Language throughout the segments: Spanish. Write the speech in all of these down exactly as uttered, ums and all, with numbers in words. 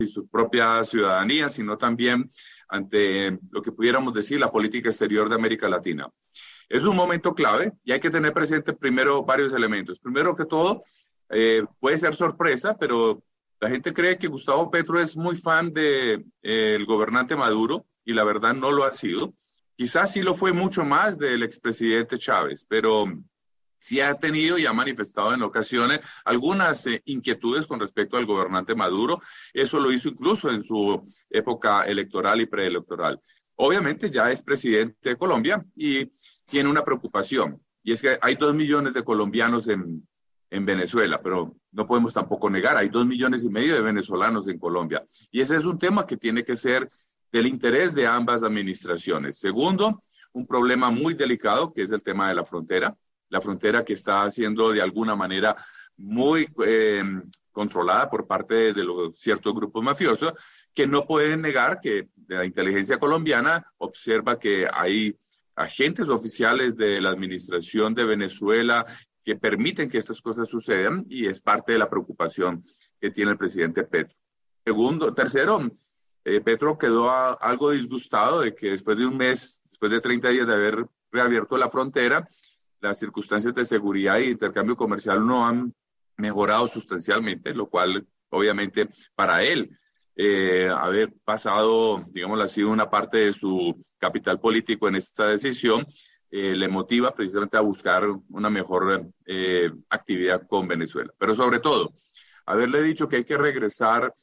y su propia ciudadanía, sino también ante lo que pudiéramos decir la política exterior de América Latina. Es un momento clave y hay que tener presente primero varios elementos. Primero que todo, eh, puede ser sorpresa, pero la gente cree que Gustavo Petro es muy fan del de, eh, gobernante Maduro y la verdad no lo ha sido. Quizás sí lo fue mucho más del expresidente Chávez, pero sí ha tenido y ha manifestado en ocasiones algunas eh, inquietudes con respecto al gobernante Maduro. Eso lo hizo incluso en su época electoral y preelectoral. Obviamente ya es presidente de Colombia y tiene una preocupación, y es que hay dos millones de colombianos en, en Venezuela, pero no podemos tampoco negar, hay dos millones y medio de venezolanos en Colombia. Y ese es un tema que tiene que ser del interés de ambas administraciones. Segundo, un problema muy delicado, que es el tema de la frontera, la frontera que está siendo de alguna manera muy eh, controlada por parte de, de los ciertos grupos mafiosos, que no pueden negar que la inteligencia colombiana observa que hay agentes oficiales de la administración de Venezuela que permiten que estas cosas sucedan, y es parte de la preocupación que tiene el presidente Petro. Segundo, tercero, eh, Petro quedó a, algo disgustado de que después de un mes, después de treinta días de haber reabierto la frontera, las circunstancias de seguridad y intercambio comercial no han mejorado sustancialmente, lo cual obviamente para él Eh, haber pasado, digamos así, una parte de su capital político en esta decisión, eh, le motiva precisamente a buscar una mejor eh, actividad con Venezuela. Pero sobre todo, haberle dicho que hay que regresar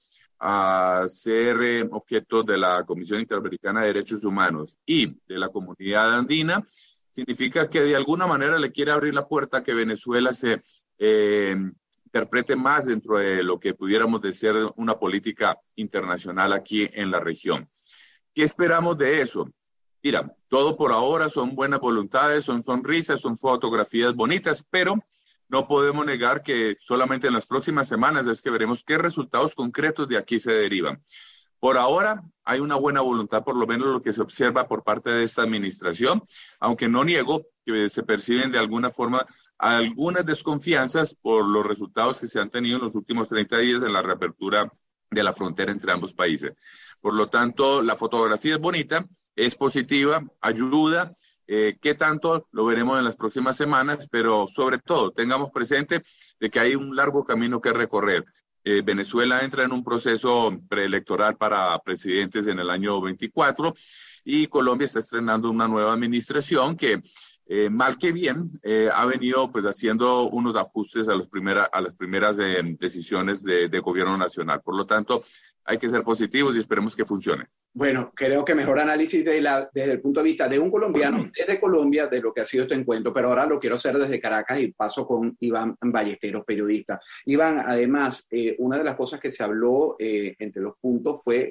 a ser eh, objeto de la Comisión Interamericana de Derechos Humanos y de la comunidad andina, significa que de alguna manera le quiere abrir la puerta a que Venezuela se eh, interprete más dentro de lo que pudiéramos decir una política internacional aquí en la región. ¿Qué esperamos de eso? Mira, todo por ahora son buenas voluntades, son sonrisas, son fotografías bonitas, pero no podemos negar que solamente en las próximas semanas es que veremos qué resultados concretos de aquí se derivan. Por ahora hay una buena voluntad, por lo menos lo que se observa por parte de esta administración, aunque no niego que se perciben de alguna forma algunas desconfianzas por los resultados que se han tenido en los últimos treinta días en la reapertura de la frontera entre ambos países. Por lo tanto, la fotografía es bonita, es positiva, ayuda. Eh, ¿Qué tanto? Lo veremos en las próximas semanas, pero sobre todo tengamos presente de que hay un largo camino que recorrer. Eh, Venezuela entra en un proceso preelectoral para presidentes en el año veinticuatro y Colombia está estrenando una nueva administración que, eh, mal que bien, eh, ha venido pues haciendo unos ajustes a, los primera, a las primeras eh, decisiones de, de gobierno nacional. Por lo tanto, hay que ser positivos y esperemos que funcione. Bueno, creo que mejor análisis de la, desde el punto de vista de un colombiano, desde Colombia, de lo que ha sido este encuentro, pero ahora lo quiero hacer desde Caracas y paso con Iván Ballesteros, periodista. Iván, además, eh, una de las cosas que se habló eh, entre los puntos fue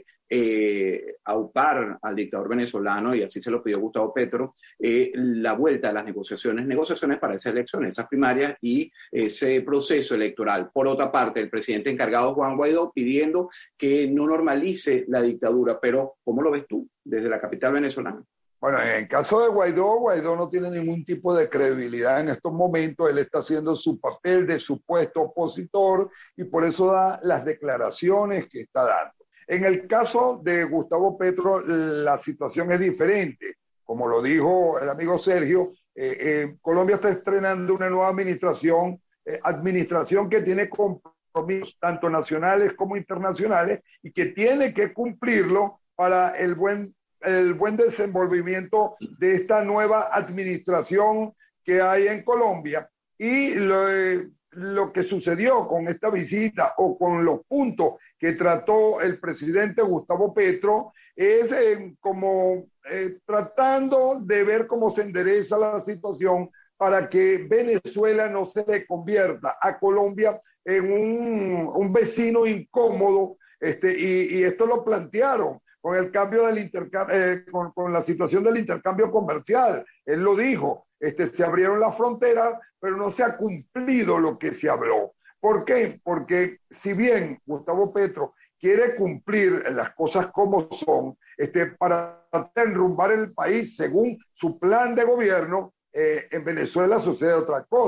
eh, aupar al dictador venezolano, y así se lo pidió Gustavo Petro, eh, la vuelta a las negociaciones, negociaciones para esas elecciones, esas primarias y ese proceso electoral. Por otra parte, el presidente encargado, Juan Guaidó, pidiendo que no normalice la dictadura, pero ¿cómo lo ves tú desde la capital venezolana? Bueno, en el caso de Guaidó, Guaidó no tiene ningún tipo de credibilidad en estos momentos. Él está haciendo su papel de supuesto opositor y por eso da las declaraciones que está dando. En el caso de Gustavo Petro, la situación es diferente. Como lo dijo el amigo Sergio, eh, eh, Colombia está estrenando una nueva administración, eh, administración que tiene compromisos tanto nacionales como internacionales y que tiene que cumplirlo para el buen, el buen desenvolvimiento de esta nueva administración que hay en Colombia. Y lo, eh, lo que sucedió con esta visita o con los puntos que trató el presidente Gustavo Petro es eh, como eh, tratando de ver cómo se endereza la situación para que Venezuela no se le convierta a Colombia en un, un vecino incómodo, este, y, y esto lo plantearon con el cambio del intercambio, eh, con, con la situación del intercambio comercial. Él lo dijo, este, se abrieron las fronteras, pero no se ha cumplido lo que se habló. ¿Por qué? Porque si bien Gustavo Petro quiere cumplir las cosas como son, este, para enrumbar el país según su plan de gobierno, eh, en Venezuela sucede otra cosa.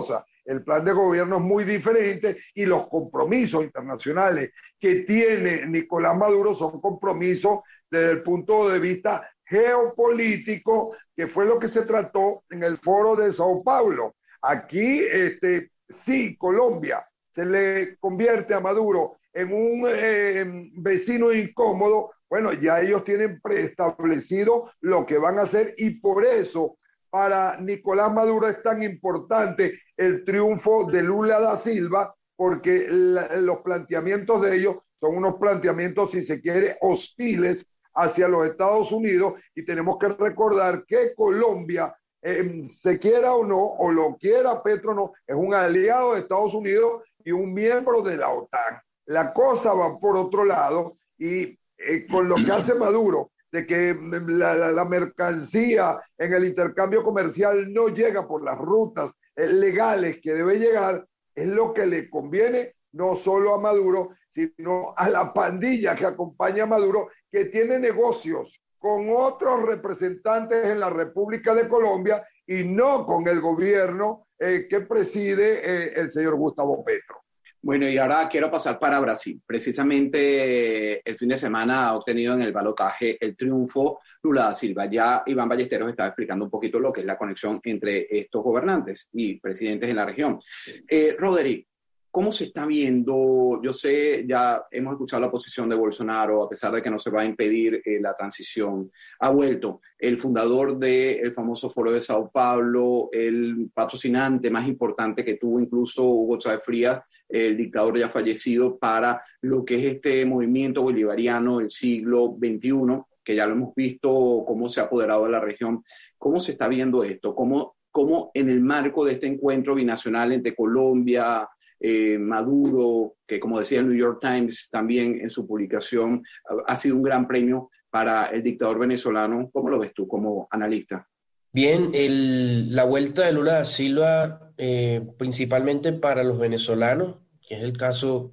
el plan de gobierno es muy diferente y los compromisos internacionales que tiene Nicolás Maduro son compromisos desde el punto de vista geopolítico, que fue lo que se trató en el foro de Sao Paulo. Aquí, este, sí, Colombia se le convierte a Maduro en un eh, vecino incómodo. Bueno, ya ellos tienen preestablecido lo que van a hacer y por eso para Nicolás Maduro es tan importante el triunfo de Lula da Silva, porque la, los planteamientos de ellos son unos planteamientos, si se quiere, hostiles hacia los Estados Unidos, y tenemos que recordar que Colombia, eh, se quiera o no, o lo quiera Petro o no, es un aliado de Estados Unidos y un miembro de la OTAN. La cosa va por otro lado y eh, con lo que hace Maduro, de que la, la, la mercancía en el intercambio comercial no llega por las rutas eh, legales que debe llegar, es lo que le conviene no solo a Maduro, sino a la pandilla que acompaña a Maduro, que tiene negocios con otros representantes en la República de Colombia y no con el gobierno eh, que preside eh, el señor Gustavo Petro. Bueno, y ahora quiero pasar para Brasil. Precisamente el fin de semana ha obtenido en el balotaje el triunfo Lula da Silva. Ya Iván Ballesteros estaba explicando un poquito lo que es la conexión entre estos gobernantes y presidentes en la región. Eh, Roderick, ¿cómo se está viendo? Yo sé, ya hemos escuchado la posición de Bolsonaro, a pesar de que no se va a impedir eh, la transición. Ha vuelto el fundador del famoso Foro de Sao Paulo, el patrocinante más importante que tuvo incluso Hugo Chávez Frías, el dictador ya fallecido, para lo que es este movimiento bolivariano del siglo veintiuno, que ya lo hemos visto cómo se ha apoderado de la región. ¿Cómo se está viendo esto? ¿Cómo, cómo en el marco de este encuentro binacional entre Colombia, Eh, Maduro, que como decía el New York Times también en su publicación, ha sido un gran premio para el dictador venezolano? ¿Cómo lo ves tú como analista? Bien, el, la vuelta de Lula da Silva, eh, principalmente para los venezolanos, que es el caso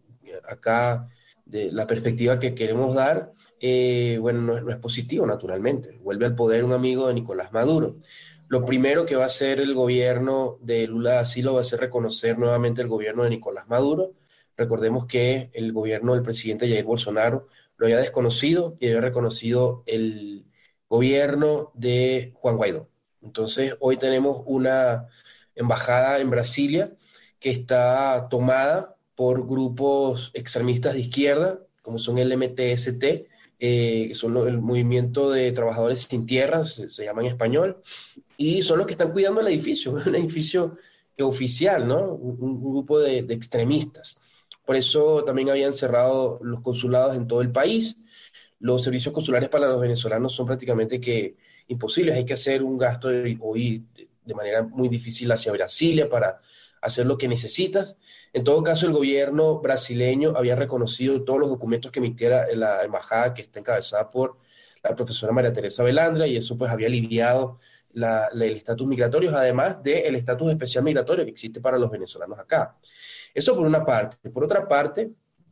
acá de la perspectiva que queremos dar, eh, bueno, no, no es positivo, naturalmente. Vuelve al poder un amigo de Nicolás Maduro. Lo primero que va a hacer el gobierno de Lula da Silva va a ser reconocer nuevamente el gobierno de Nicolás Maduro. Recordemos que el gobierno del presidente Jair Bolsonaro lo había desconocido y había reconocido el gobierno de Juan Guaidó. Entonces, hoy tenemos una embajada en Brasilia que está tomada por grupos extremistas de izquierda, como son el M T S T, eh, que son lo, el Movimiento de Trabajadores Sin Tierra, se, se llama en español, y son los que están cuidando el edificio, un edificio oficial, ¿no? Un, un grupo de, de extremistas. Por eso también habían cerrado los consulados en todo el país. Los servicios consulares para los venezolanos son prácticamente que imposibles. Hay que hacer un gasto de, hoy de manera muy difícil hacia Brasilia para hacer lo que necesitas. En todo caso, el gobierno brasileño había reconocido todos los documentos que emitiera la embajada, que está encabezada por la profesora María Teresa Velandra, y eso pues había aliviado la, la, el estatus migratorio, además del estatus especial migratorio que existe para los venezolanos acá. Eso por una parte. Por otra parte,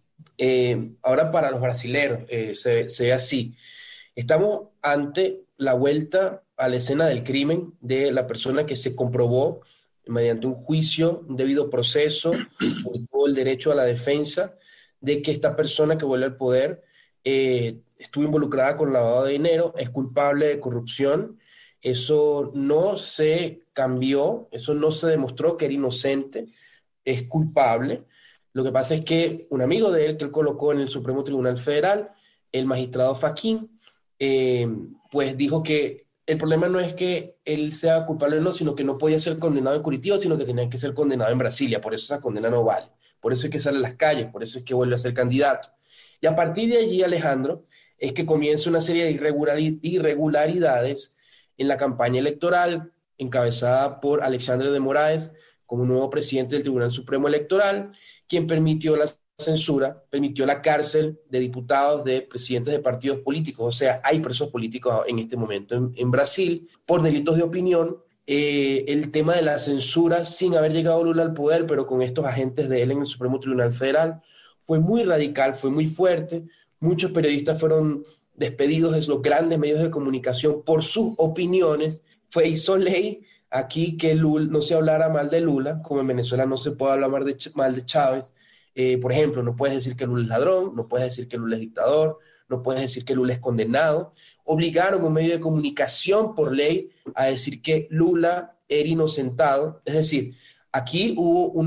eh, ahora para los brasileros eh, se, se ve así. Estamos ante la vuelta a la escena del crimen de la persona que se comprobó mediante un juicio, un debido proceso, con todo el derecho a la defensa, de que esta persona que vuelve al poder eh, estuvo involucrada con lavado de dinero, es culpable de corrupción. Eso no se cambió, eso no se demostró que era inocente, es culpable. Lo que pasa es que un amigo de él, que él colocó en el Supremo Tribunal Federal, el magistrado Fachin, eh, pues dijo que el problema no es que él sea culpable o no, sino que no podía ser condenado en Curitiba, sino que tenía que ser condenado en Brasilia. Por eso esa condena no vale. Por eso es que sale a las calles, por eso es que vuelve a ser candidato. Y a partir de allí, Alejandro, es que comienza una serie de irregularidades en la campaña electoral, encabezada por Alexandre de Moraes, como nuevo presidente del Tribunal Supremo Electoral, quien permitió la censura, permitió la cárcel de diputados, de presidentes de partidos políticos. O sea, hay presos políticos en este momento en, en Brasil por delitos de opinión. Eh, el tema de la censura, sin haber llegado Lula al poder, pero con estos agentes de él en el Supremo Tribunal Federal, fue muy radical, fue muy fuerte. Muchos periodistas fueron despedidos de los grandes medios de comunicación por sus opiniones. Fue, hizo ley aquí que Lula, no se hablara mal de Lula, como en Venezuela no se puede hablar mal de, mal de Chávez. Eh, por ejemplo, no puedes decir que Lula es ladrón, no puedes decir que Lula es dictador, no puedes decir que Lula es condenado. Obligaron a un medio de comunicación por ley a decir que Lula era inocentado. Es decir, aquí hubo un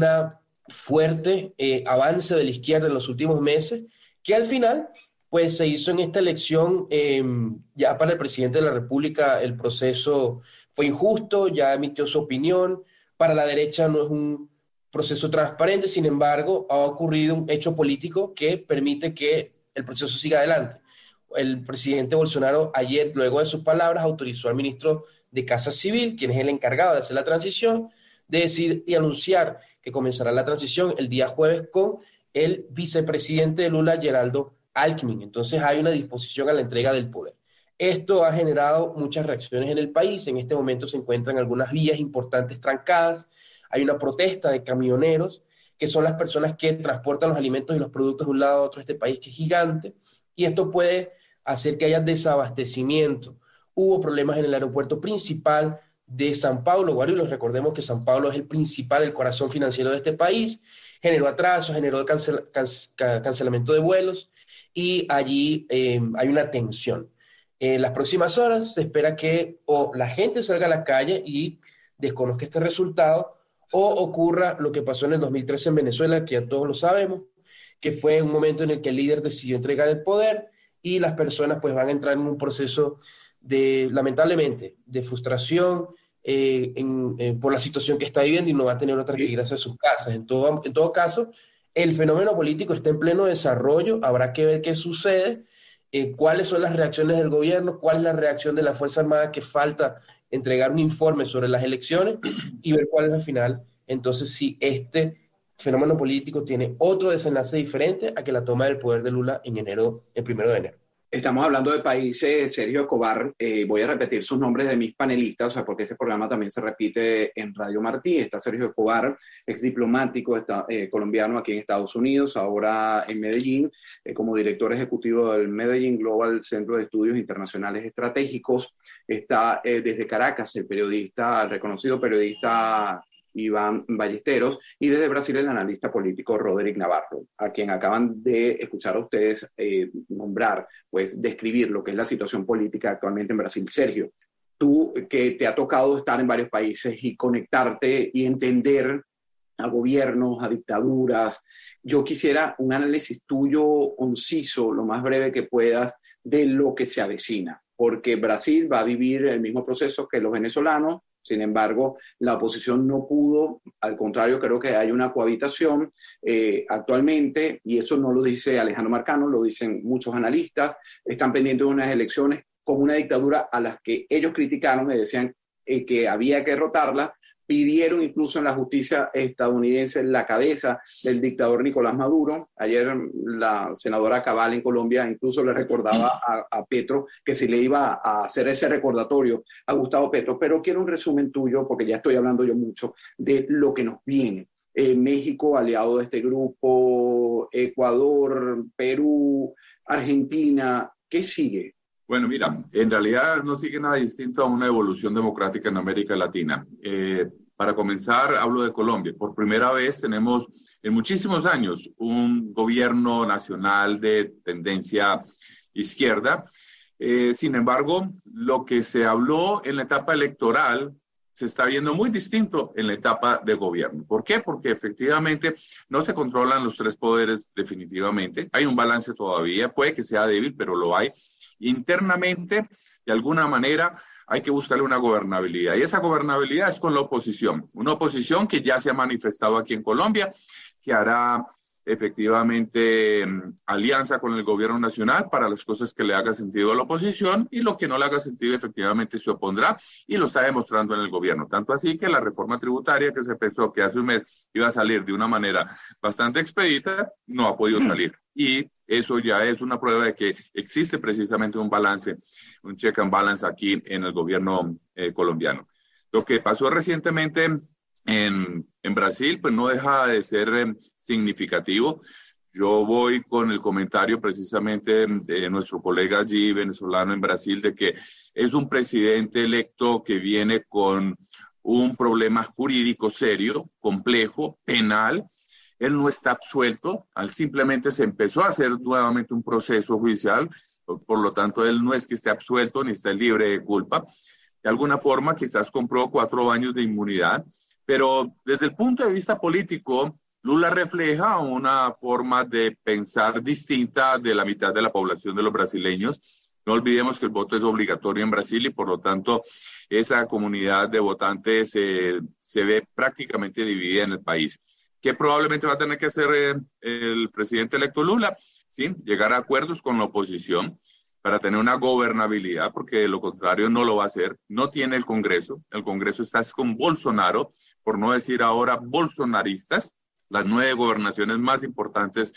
fuerte eh, avance de la izquierda en los últimos meses, que al final pues se hizo en esta elección, eh, ya para el presidente de la República el proceso fue injusto, ya emitió su opinión, para la derecha no es un proceso transparente, sin embargo ha ocurrido un hecho político que permite que el proceso siga adelante. El presidente Bolsonaro ayer, luego de sus palabras, autorizó al ministro de Casa Civil, quien es el encargado de hacer la transición, de decir y anunciar que comenzará la transición el día jueves con el vicepresidente de Lula, Geraldo Alckmin. Entonces hay una disposición a la entrega del poder. Esto ha generado muchas reacciones en el país. En este momento se encuentran algunas vías importantes trancadas. Hay una protesta de camioneros, que son las personas que transportan los alimentos y los productos de un lado a otro de este país, que es gigante, y esto puede hacer que haya desabastecimiento. Hubo problemas en el aeropuerto principal de San Pablo, Guarulhos. Recordemos que San Pablo es el principal, el corazón financiero de este país. Generó atrasos, generó cancel, cancel, cancelamiento de vuelos, y allí eh, hay una tensión. En las próximas horas se espera que o la gente salga a la calle y desconozca este resultado, o ocurra lo que pasó en el dos mil trece en Venezuela, que ya todos lo sabemos, que fue un momento en el que el líder decidió entregar el poder y las personas pues van a entrar en un proceso de, lamentablemente, de frustración eh, en, eh, por la situación que está viviendo, y no va a tener otra que ir hacia sus casas. En todo, en todo caso, el fenómeno político está en pleno desarrollo, habrá que ver qué sucede, eh, cuáles son las reacciones del gobierno, cuál es la reacción de la Fuerza Armada, que falta entregar un informe sobre las elecciones, y ver cuál es la final. Entonces, si este fenómeno político tiene otro desenlace diferente a que la toma del poder de Lula en enero, el primero de enero. Estamos hablando de países. Sergio Escobar, eh, voy a repetir sus nombres de mis panelistas, o sea, porque este programa también se repite en Radio Martí. Está Sergio Escobar, ex diplomático está, eh, colombiano aquí en Estados Unidos, ahora en Medellín, eh, como director ejecutivo del Medellín Global Centro de Estudios Internacionales Estratégicos. Está eh, desde Caracas el periodista, el reconocido periodista Iván Ballesteros, y desde Brasil el analista político Roderick Navarro, a quien acaban de escuchar a ustedes eh, nombrar, pues describir lo que es la situación política actualmente en Brasil. Sergio, tú que te ha tocado estar en varios países y conectarte y entender a gobiernos, a dictaduras, yo quisiera un análisis tuyo conciso, lo más breve que puedas, de lo que se avecina, porque Brasil va a vivir el mismo proceso que los venezolanos. Sin embargo, la oposición no pudo, al contrario, creo que hay una cohabitación eh, actualmente, y eso no lo dice Alejandro Marcano, lo dicen muchos analistas. Están pendientes de unas elecciones con una dictadura a las que ellos criticaron y decían eh, que había que derrotarla. Pidieron incluso en la justicia estadounidense la cabeza del dictador Nicolás Maduro. Ayer la senadora Cabal en Colombia incluso le recordaba a, a Petro que se le iba a hacer ese recordatorio a Gustavo Petro. Pero quiero un resumen tuyo, porque ya estoy hablando yo mucho, de lo que nos viene. Eh, México, aliado de este grupo, Ecuador, Perú, Argentina, ¿qué sigue? Bueno, mira, en realidad no sigue nada distinto a una evolución democrática en América Latina. Eh, para comenzar, hablo de Colombia. Por primera vez tenemos en muchísimos años un gobierno nacional de tendencia izquierda. Eh, sin embargo, lo que se habló en la etapa electoral se está viendo muy distinto en la etapa de gobierno. ¿Por qué? Porque efectivamente no se controlan los tres poderes definitivamente. Hay un balance todavía, puede que sea débil, pero lo hay. Internamente, de alguna manera, hay que buscarle una gobernabilidad. Y esa gobernabilidad es con la oposición. Una oposición que ya se ha manifestado aquí en Colombia, que hará efectivamente alianza con el gobierno nacional para las cosas que le haga sentido a la oposición, y lo que no le haga sentido efectivamente se opondrá, y lo está demostrando en el gobierno. Tanto así que la reforma tributaria, que se pensó que hace un mes iba a salir de una manera bastante expedita, no ha podido salir. Y eso ya es una prueba de que existe precisamente un balance, un check and balance aquí en el gobierno eh, colombiano. Lo que pasó recientemente en, en Brasil, pues no deja de ser eh, significativo. Yo voy con el comentario precisamente de nuestro colega allí venezolano en Brasil, de que es un presidente electo que viene con un problema jurídico serio, complejo, penal. Él no está absuelto, él simplemente se empezó a hacer nuevamente un proceso judicial, por lo tanto él no es que esté absuelto ni está libre de culpa. De alguna forma quizás compró cuatro años de inmunidad, pero desde el punto de vista político, Lula refleja una forma de pensar distinta de la mitad de la población de los brasileños. No olvidemos que el voto es obligatorio en Brasil y por lo tanto esa comunidad de votantes eh, se ve prácticamente dividida en el país. ¿Qué probablemente va a tener que hacer eh, el presidente electo Lula? ¿Sí? Llegar a acuerdos con la oposición para tener una gobernabilidad, porque de lo contrario no lo va a hacer. No tiene el Congreso. El Congreso está con Bolsonaro, por no decir ahora bolsonaristas. Las nueve gobernaciones más importantes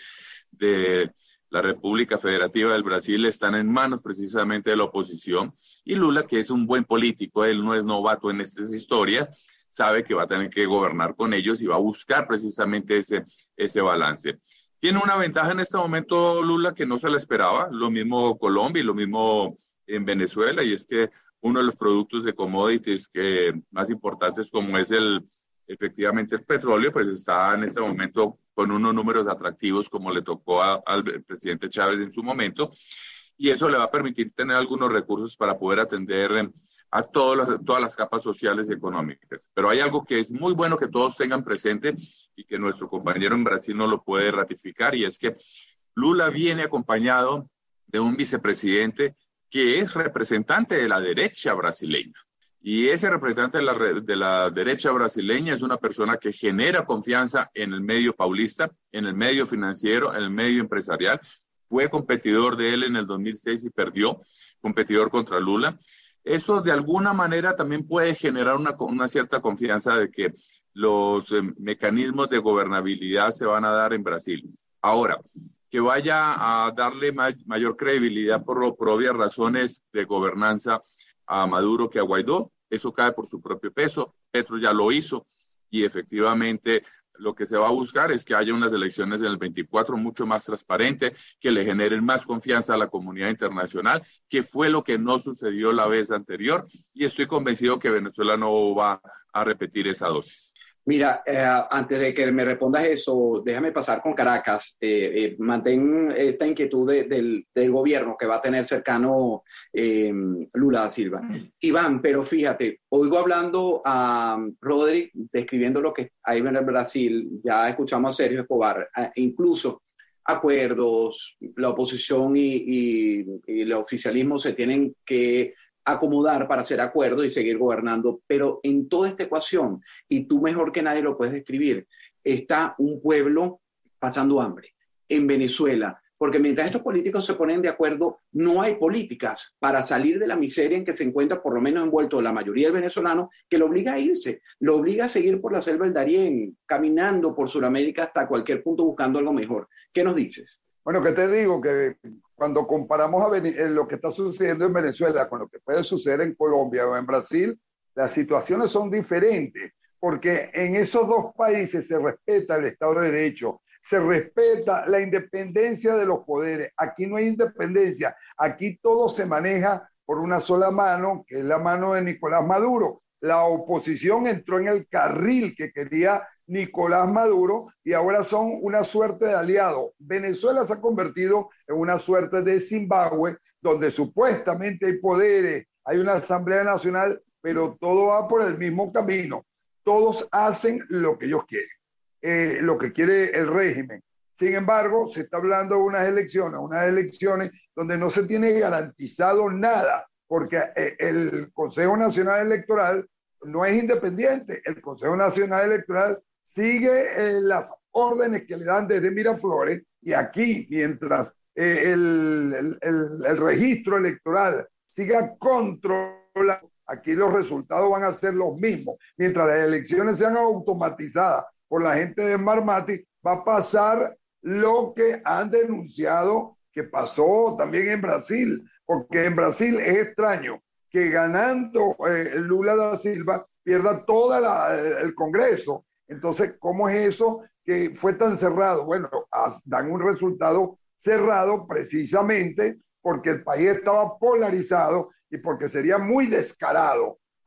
de la República Federativa del Brasil están en manos precisamente de la oposición. Y Lula, que es un buen político, él no es novato en estas historias, sabe que va a tener que gobernar con ellos y va a buscar precisamente ese, ese balance. Tiene una ventaja en este momento Lula que no se la esperaba, lo mismo Colombia y lo mismo en Venezuela, y es que uno de los productos de commodities que más importantes como es el, efectivamente el petróleo, pues está en este momento con unos números atractivos como le tocó a, al presidente Chávez en su momento, y eso le va a permitir tener algunos recursos para poder atender a todas las, todas las capas sociales y económicas. Pero hay algo que es muy bueno que todos tengan presente y que nuestro compañero en Brasil no lo puede ratificar, y es que Lula viene acompañado de un vicepresidente que es representante de la derecha brasileña. Y ese representante de la, de la derecha brasileña es una persona que genera confianza en el medio paulista, en el medio financiero, en el medio empresarial. Fue competidor de él en el dos mil seis y perdió, competidor contra Lula. Eso de alguna manera también puede generar una, una cierta confianza de que los eh, mecanismos de gobernabilidad se van a dar en Brasil. Ahora, que vaya a darle may, mayor credibilidad por, por obvias razones de gobernanza a Maduro que a Guaidó, eso cae por su propio peso. Petro ya lo hizo y efectivamente lo que se va a buscar es que haya unas elecciones en el veinticuatro mucho más transparentes, que le generen más confianza a la comunidad internacional, que fue lo que no sucedió la vez anterior, y estoy convencido que Venezuela no va a repetir esa dosis. Mira, eh, antes de que me respondas eso, déjame pasar con Caracas. Eh, eh, mantén esta inquietud de, del, del gobierno que va a tener cercano eh, Lula da Silva. Iván, pero fíjate, oigo hablando a Rodri, describiendo lo que hay en el Brasil, ya escuchamos a Sergio Escobar, eh, incluso acuerdos, la oposición y, y, y el oficialismo se tienen que acomodar para hacer acuerdos y seguir gobernando, pero en toda esta ecuación, y tú mejor que nadie lo puedes describir, está un pueblo pasando hambre en Venezuela, porque mientras estos políticos se ponen de acuerdo, no hay políticas para salir de la miseria en que se encuentra por lo menos envuelto la mayoría del venezolano, que lo obliga a irse, lo obliga a seguir por la selva del Darién, caminando por Sudamérica hasta cualquier punto buscando algo mejor. ¿Qué nos dices? Bueno, que te digo que cuando comparamos a lo que está sucediendo en Venezuela con lo que puede suceder en Colombia o en Brasil, las situaciones son diferentes, porque en esos dos países se respeta el Estado de Derecho, se respeta la independencia de los poderes. Aquí no hay independencia, aquí todo se maneja por una sola mano, que es la mano de Nicolás Maduro. La oposición entró en el carril que quería Nicolás Maduro y ahora son una suerte de aliado. Venezuela se ha convertido en una suerte de Zimbabue, donde supuestamente hay poderes, hay una Asamblea Nacional, pero todo va por el mismo camino. Todos hacen lo que ellos quieren, eh, lo que quiere el régimen. Sin embargo, se está hablando de unas elecciones, unas elecciones donde no se tiene garantizado nada, porque el Consejo Nacional Electoral no es independiente. El Consejo Nacional Electoral sigue eh, las órdenes que le dan desde Miraflores, y aquí, mientras eh, el, el, el registro electoral siga controlado, aquí los resultados van a ser los mismos. Mientras las elecciones sean automatizadas por la gente de Marmati, va a pasar lo que han denunciado que pasó también en Brasil, porque en Brasil es extraño que ganando eh, Lula da Silva pierda todo el Congreso. Entonces, ¿cómo es eso que fue tan cerrado? Bueno, dan un resultado cerrado precisamente porque el país estaba polarizado y porque sería muy descarado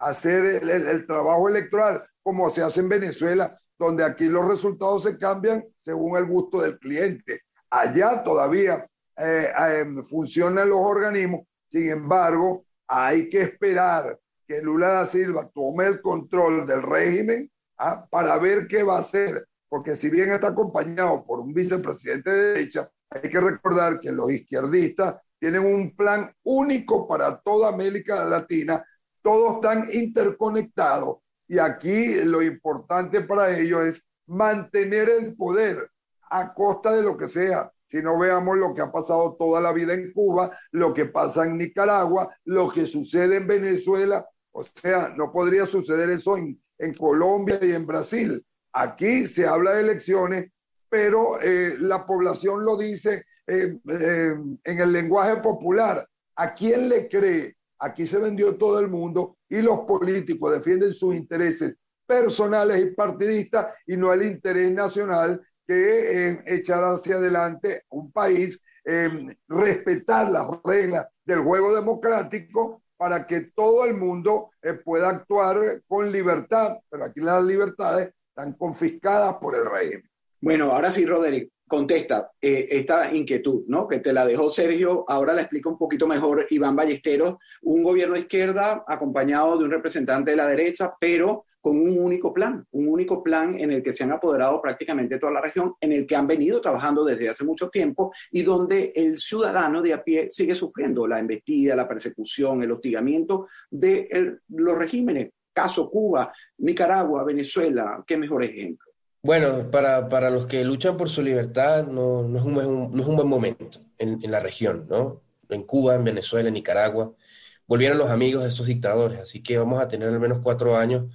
hacer el, el, el trabajo electoral, como se hace en Venezuela, donde aquí los resultados se cambian según el gusto del cliente. Allá todavía eh, eh, funcionan los organismos, sin embargo, hay que esperar que Lula da Silva tome el control del régimen, ¿ah?, para ver qué va a hacer, porque si bien está acompañado por un vicepresidente de derecha, hay que recordar que los izquierdistas tienen un plan único para toda América Latina, todos están interconectados y aquí lo importante para ellos es mantener el poder a costa de lo que sea. Si no, veamos lo que ha pasado toda la vida en Cuba, lo que pasa en Nicaragua, lo que sucede en Venezuela. O sea, no podría suceder eso en, en Colombia y en Brasil. Aquí se habla de elecciones, pero eh, la población lo dice eh, eh, en el lenguaje popular. ¿A quién le cree? Aquí se vendió todo el mundo y los políticos defienden sus intereses personales y partidistas y no el interés nacional, que eh, echar hacia adelante un país, eh, respetar las reglas del juego democrático para que todo el mundo eh, pueda actuar con libertad, pero aquí las libertades están confiscadas por el régimen. Bueno, ahora sí, Roderick, contesta eh, esta inquietud, ¿no?, que te la dejó Sergio. Ahora la explica un poquito mejor Iván Ballesteros. Un gobierno de izquierda acompañado de un representante de la derecha, pero con un único plan, un único plan en el que se han apoderado prácticamente toda la región, en el que han venido trabajando desde hace mucho tiempo y donde el ciudadano de a pie sigue sufriendo la embestida, la persecución, el hostigamiento de el, los regímenes. Caso Cuba, Nicaragua, Venezuela, qué mejor ejemplo. Bueno, para, para los que luchan por su libertad no, no, es, un, no es un buen momento en, en la región, ¿no? En Cuba, en Venezuela, en Nicaragua, volvieron los amigos de esos dictadores, así que vamos a tener al menos cuatro años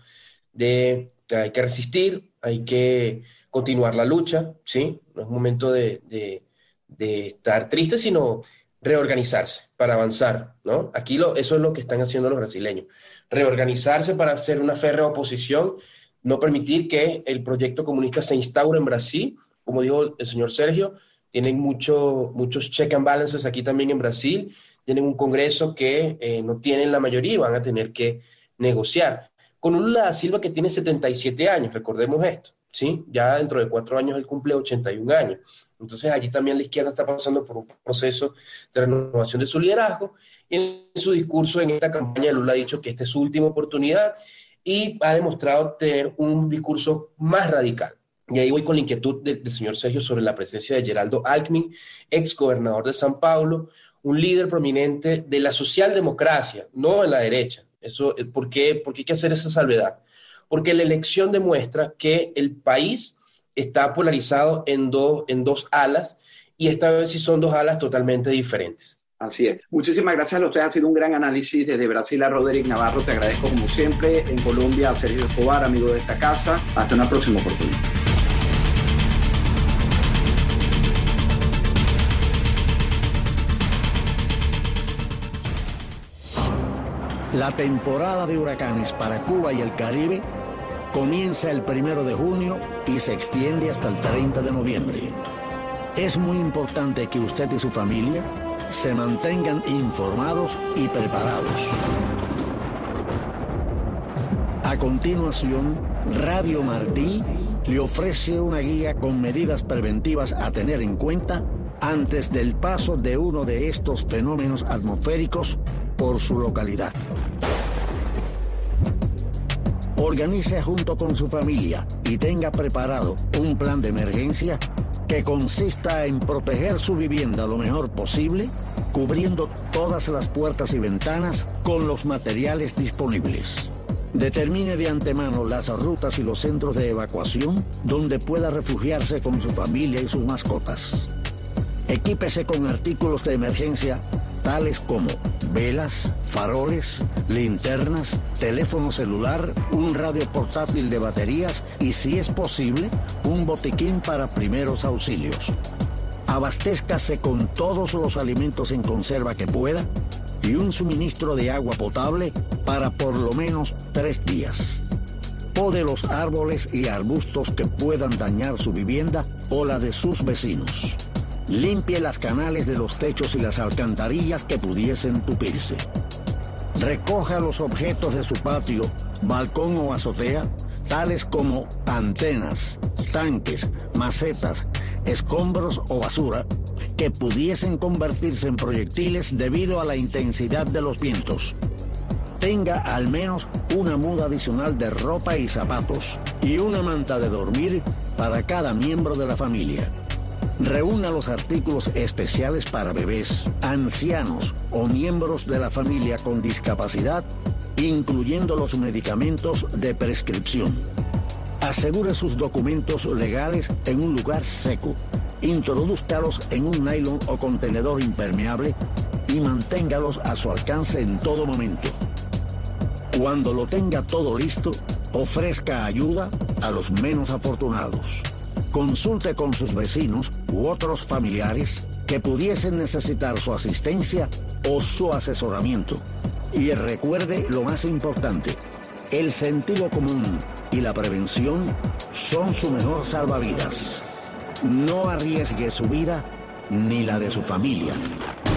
de, hay que resistir, hay que continuar la lucha, ¿sí? No es un momento de, de, de estar triste, sino reorganizarse para avanzar, ¿no? Aquí lo, eso es lo que están haciendo los brasileños, reorganizarse para hacer una férrea oposición, no permitir que el proyecto comunista se instaure en Brasil. Como dijo el señor Sergio, tienen mucho, muchos check and balances aquí también en Brasil, tienen un Congreso que eh, no tienen la mayoría y van a tener que negociar. Con un Lula da Silva que tiene setenta y siete años, recordemos esto, ¿sí? Ya dentro de cuatro años él cumple ochenta y un años. Entonces allí también la izquierda está pasando por un proceso de renovación de su liderazgo. Y en su discurso en esta campaña Lula ha dicho que esta es su última oportunidad y ha demostrado tener un discurso más radical. Y ahí voy con la inquietud del, del señor Sergio sobre la presencia de Geraldo Alckmin, ex gobernador de São Paulo, un líder prominente de la socialdemocracia, no en la derecha. Eso, ¿por qué? Porque hay que hacer esa salvedad. Porque la elección demuestra que el país está polarizado en, do, en dos alas, y esta vez sí son dos alas totalmente diferentes. Así es. Muchísimas gracias a los tres. Ha sido un gran análisis desde Brasil a Roderick Navarro. Te agradezco como siempre. En Colombia a Sergio Escobar, amigo de esta casa. Hasta una próxima oportunidad. La temporada de huracanes para Cuba y el Caribe comienza el primero de junio y se extiende hasta el treinta de noviembre. Es muy importante que usted y su familia se mantengan informados y preparados. A continuación, Radio Martí le ofrece una guía con medidas preventivas a tener en cuenta antes del paso de uno de estos fenómenos atmosféricos por su localidad. Organice junto con su familia y tenga preparado un plan de emergencia que consista en proteger su vivienda lo mejor posible, cubriendo todas las puertas y ventanas con los materiales disponibles. Determine de antemano las rutas y los centros de evacuación donde pueda refugiarse con su familia y sus mascotas. Equípese con artículos de emergencia tales como velas, faroles, linternas, teléfono celular, un radio portátil de baterías y, si es posible, un botiquín para primeros auxilios. Abastézcase con todos los alimentos en conserva que pueda y un suministro de agua potable para por lo menos tres días. Pode los árboles y arbustos que puedan dañar su vivienda o la de sus vecinos. Limpie las canales de los techos y las alcantarillas que pudiesen tupirse. Recoja los objetos de su patio, balcón o azotea, tales como antenas, tanques, macetas, escombros o basura, que pudiesen convertirse en proyectiles debido a la intensidad de los vientos. Tenga al menos una muda adicional de ropa y zapatos y una manta de dormir para cada miembro de la familia. Reúna los artículos especiales para bebés, ancianos o miembros de la familia con discapacidad, incluyendo los medicamentos de prescripción. Asegure sus documentos legales en un lugar seco. Introdúzcalos en un nylon o contenedor impermeable y manténgalos a su alcance en todo momento. Cuando lo tenga todo listo, ofrezca ayuda a los menos afortunados. Consulte con sus vecinos u otros familiares que pudiesen necesitar su asistencia o su asesoramiento. Y recuerde lo más importante, el sentido común y la prevención son su mejor salvavidas. No arriesgue su vida ni la de su familia.